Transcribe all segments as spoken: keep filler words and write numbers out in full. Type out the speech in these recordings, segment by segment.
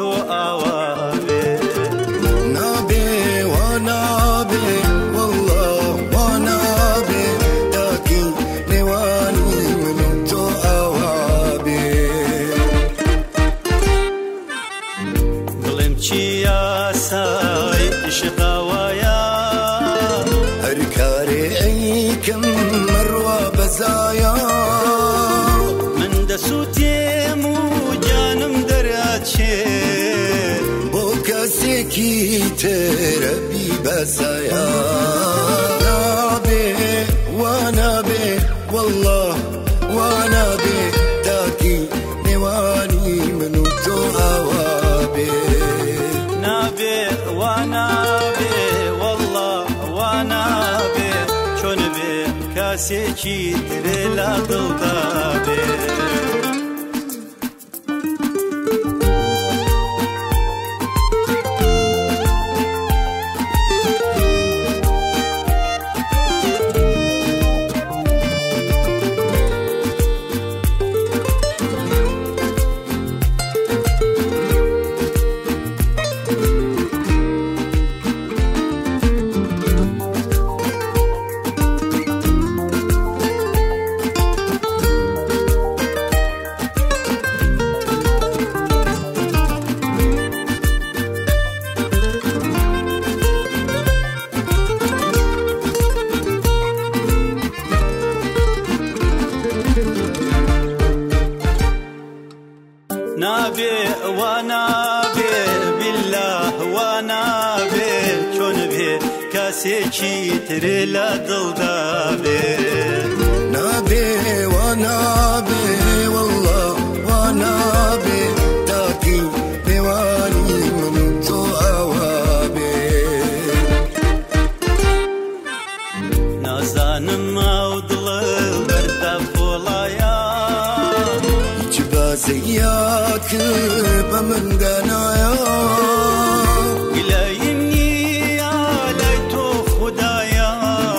تو آوابه نابه ونابه والله ونابه تاكي نواني من تو آوابه دڵم چیا سای عشقاوایە هەر کارێ ئەیکەم مەڕوا بەزایە من دەسووتێم و جانم دەرەچێ بۆ کەسێکی ترە بیبەزایە نابێ وانابێ والله وانابێ تاکی نێوانی من و تۆ ئاوابێ نابێ وانابێ والله وانابێ چۆن بێ کاسێکی ترێ لە دڵدا بێ نابێ وانابێ بالله وانابێ چۆن بێ کاسێکی ترێ لە دڵدا بێ نابێ وانابێ والله وانابێ تاکی نێوانی من و تۆ ئاوابێ نازانم ئەو دڵە بەردە فۆڵایە هیچ بازەیە کرد بە من دەنایە گلەیم نییە لای تۆ خودایە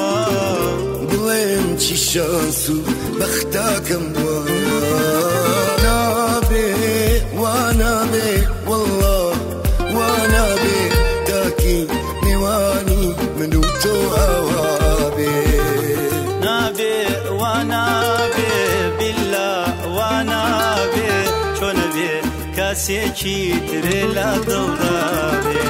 بڵێم چی شانس و بەختاکەم وایە نابێ وانابێ والله وانابێ تاکی نێوانی من و تۆ ئاوابێ نابێ وانابێ بالله وانابێ چۆن بێ کاسێکی ترێ لە دڵدا بێ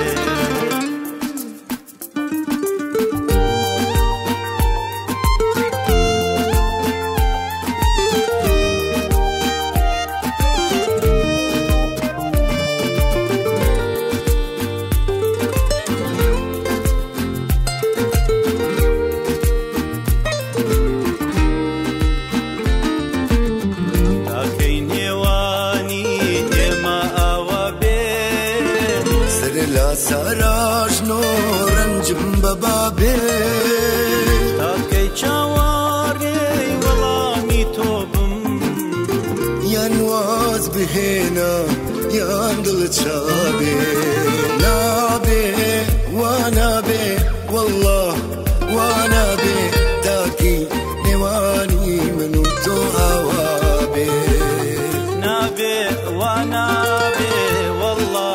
تاکەی نێوانی ئێمە ئاوا بێ سەر لا ساراژنۆ ڕەنجم بەبابێ تاکەی چاوەڕێی وەڵامی تۆ بم یان واز بهێنە یان دڵچابێ نابێ وانابێ والله وانابێ تاکی نێوانی من و تۆ ئاوابێ نابێ وانابێ والله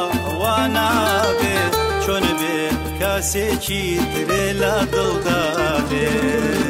وانابێ چۆن بێ کاسێکی ترێ لە دڵدا بێ